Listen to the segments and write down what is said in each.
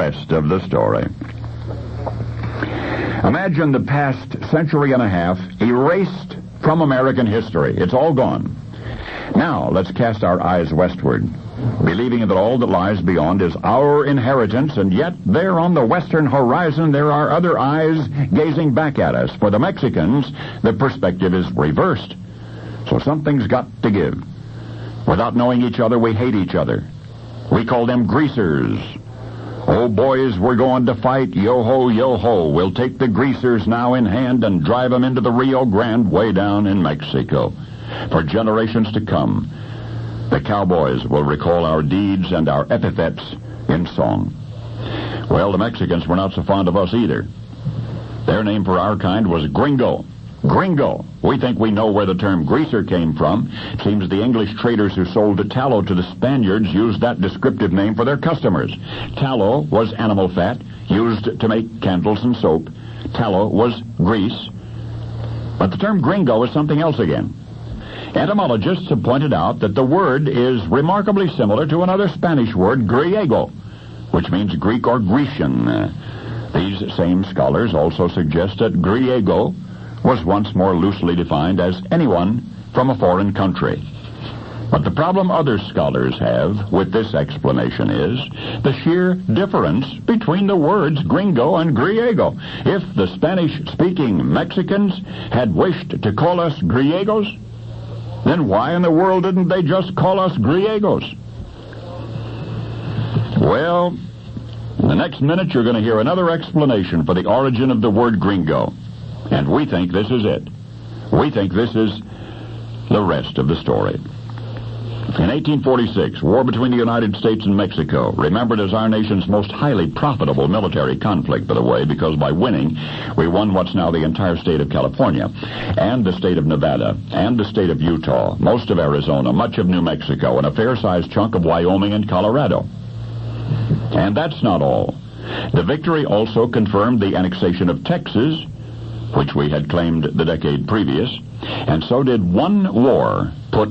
rest of the story. Imagine the past century and a half erased from American history. It's all gone. Now, let's cast our eyes westward, believing that all that lies beyond is our inheritance, and yet there on the western horizon there are other eyes gazing back at us. For the Mexicans, the perspective is reversed. So something's got to give. Without knowing each other, we hate each other. We call them greasers. Oh, boys, we're going to fight. Yo-ho, yo-ho. We'll take the greasers now in hand and drive them into the Rio Grande way down in Mexico. For generations to come, the cowboys will recall our deeds and our epithets in song. Well, the Mexicans were not so fond of us either. Their name for our kind was gringo. Gringo. We think we know where the term greaser came from. It seems the English traders who sold tallow to the Spaniards used that descriptive name for their customers. Tallow was animal fat used to make candles and soap. Tallow was grease. But the term gringo is something else again. Etymologists have pointed out that the word is remarkably similar to another Spanish word, griego, which means Greek or Grecian. These same scholars also suggest that griego was once more loosely defined as anyone from a foreign country. But the problem other scholars have with this explanation is the sheer difference between the words gringo and griego. If the Spanish-speaking Mexicans had wished to call us griegos, then why in the world didn't they just call us griegos? Well, in the next minute you're going to hear another explanation for the origin of the word gringo. And we think this is it. We think this is the rest of the story. In 1846, war between the United States and Mexico, remembered as our nation's most highly profitable military conflict, by the way, because by winning, we won what's now the entire state of California, and the state of Nevada, and the state of Utah, most of Arizona, much of New Mexico, and a fair-sized chunk of Wyoming and Colorado. And that's not all. The victory also confirmed the annexation of Texas, which we had claimed the decade previous, and so did one war put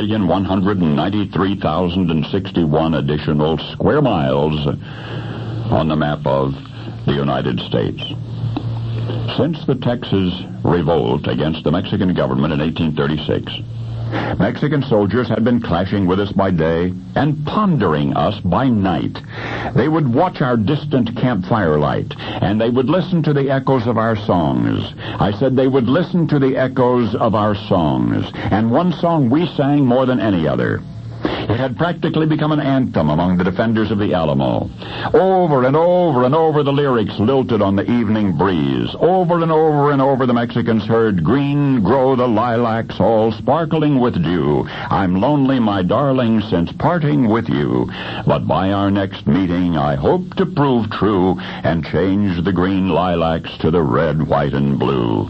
1,193,061 additional square miles on the map of the United States. Since the Texas revolt against the Mexican government in 1836, Mexican soldiers had been clashing with us by day and pondering us by night. They would watch our distant campfire light, and they would listen to the echoes of our songs. I said they would listen to the echoes of our songs, and one song we sang more than any other. It had practically become an anthem among the defenders of the Alamo. Over and over and over the lyrics lilted on the evening breeze. Over and over the Mexicans heard, "Green grow the lilacs, all sparkling with dew. I'm lonely, my darling, since parting with you. But by our next meeting I hope to prove true and change the green lilacs to the red, white, and blue."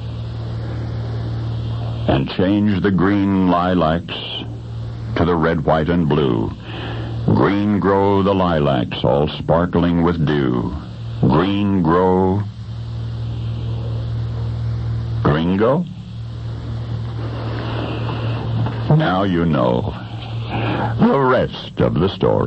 And change the green lilacs to the red, white, and blue. Green grow the lilacs, all sparkling with dew. Green grow... Gringo? Now you know. The rest of the story.